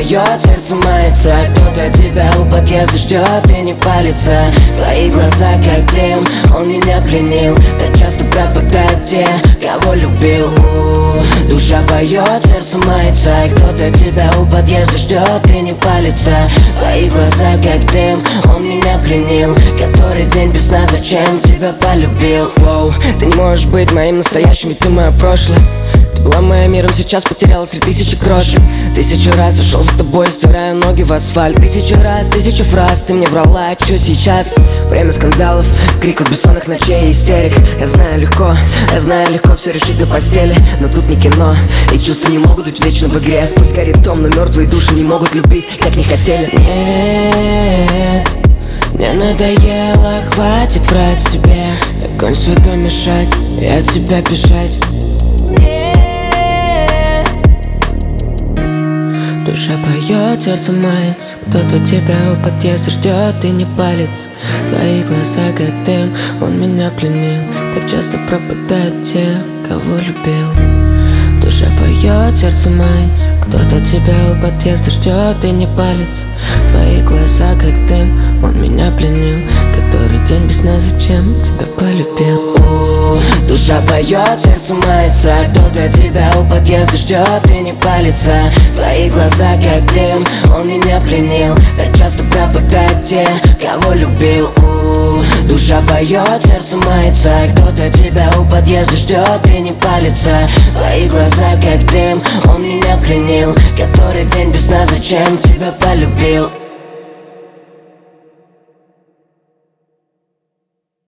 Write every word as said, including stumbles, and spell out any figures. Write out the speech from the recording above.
поет, сердце мается. Кто-то тебя у подъезда ждет и не палится. Твои глаза как дым, он меня пленил. Так часто пропадают те, кого любил. У-у-у. Душа поет, сердце мается. Кто-то тебя у подъезда ждет и не палится. Твои глаза как дым, он меня пленил. Который день без сна, зачем тебя полюбил? Воу, ты не можешь быть моим настоящим, ведь ты мое прошлое. Ты была моим миром, сейчас потерялась среди тысячи крошек. Тысячу раз ушел с тобой, стираю ноги в асфальт. Тысячу раз, тысячу фраз, ты мне врала, что сейчас? Время скандалов, криков бессонных ночей и истерик. Я знаю легко, я знаю легко все решить на постели. Но тут не кино, и чувства не могут быть вечно в игре. Пусть горит дом, но мертвые души не могут любить, как не хотели. Нет, мне надоело, хватит врать себе. Огонь святой мешать, и от себя бежать. Душа поет, сердце мается. Кто-то тебя у подъезда ждет и не палится. Твои глаза как дым, он меня пленил. Так часто пропадают те, кого любил. Душа поет, сердце мается. Кто-то тебя у подъезда ждет и не палится. Твои глаза как дым, он меня пленил. Который день без сна, зачем тебя полюбил? У-у-у. Душа поет, сердце мается. Кто-то тебя у подъезда ждет и не палится. Твои глаза как дым, он меня пленил. Так часто пропадают те, кого любил. У-у-у. Душа поет, сердце мается. Кто-то тебя у подъезда ждет и не палится. Твои глаза как дым, он меня пленил. Который день без сна, зачем тебя полюбил?